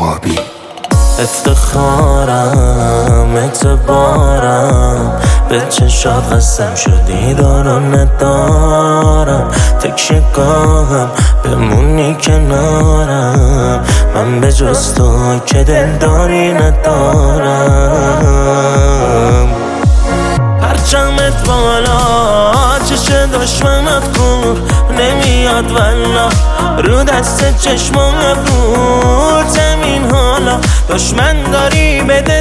آبی. افتخارم اعتبارم به چشات قسم شدی دارو ندارم، تکیه‌گاهم بمونی کنارم، من به جز تو که دلداری ندارم. پرچمت بالا چش دشمنت کور نمیاد والا، رو دست چشمم ابرو زمین حالا، دشمن داری بده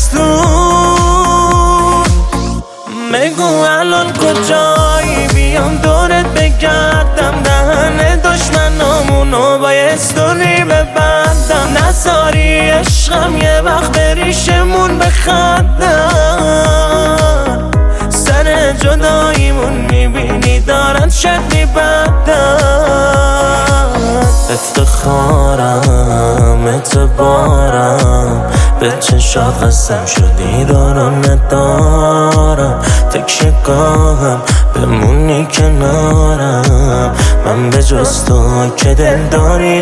دستور. بگو الان کجایی بیام دورت بگردم، دهن دشمنامونو با یه استوری ببندم، نذاری عشقم یه وقت بریشمون بخندم، سر جداییمون میبینی دارن شد میبندن. افتخارم اعتبارم به چشات قسم شدی دارو ندارم، تکیه‌گاهم بمونی کنارم، من به جز تو که دلداری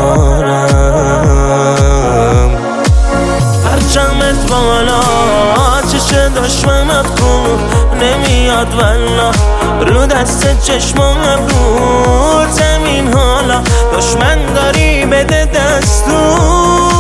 ندارم. پرچمت بالا چش دشمنت کور نمیاد والا، رو دست چشمم ابرو زمین حالا، دشمن داری بده دستور.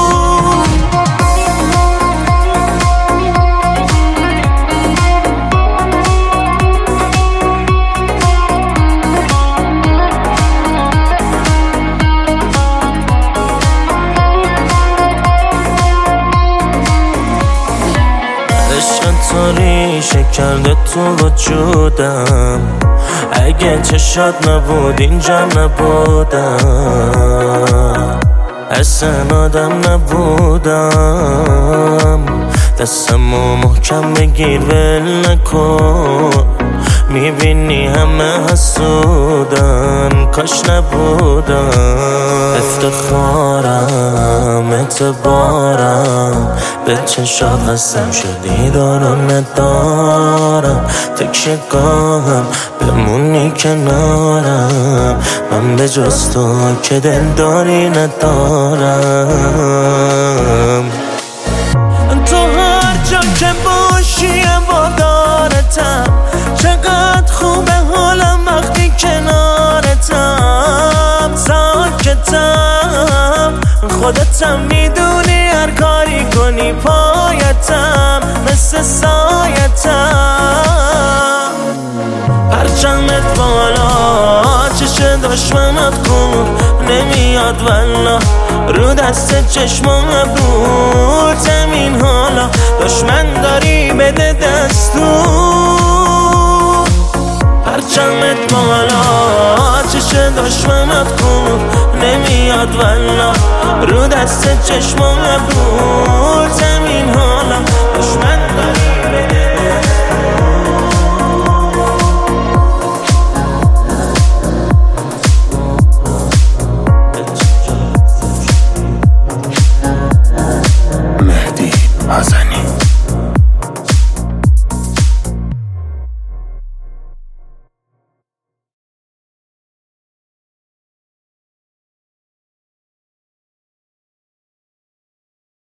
تو ریشه کرده تو وجودم، اگه چشات نبود اینجا نبودم، اصلا آدم نبودم. دستمو محکم بگیر ول نکن، میبینی همه حسودن کاش نبودم. افتخارم اعتبارم به چشات قسم شدی دارو ندارم، تکیه‌گاهم بمونی کنارم، من به جز تو که دلداری ندارم. تو هر جا که باشی وادارتم، چقدر خوبه حالم وقتی کنارتم، ساکتم خودتم میدونی، هر کاری کنی پایتم مثل سایتم. پرچمت بالا چش دشمنت کور نمیاد والا، رو دست چشمم ابرو زمین حالا، دشمن داری بده دستور. پرچمت بالا چش دشمنت کور نمیاد والا، رو دست چشمم ابرو زمین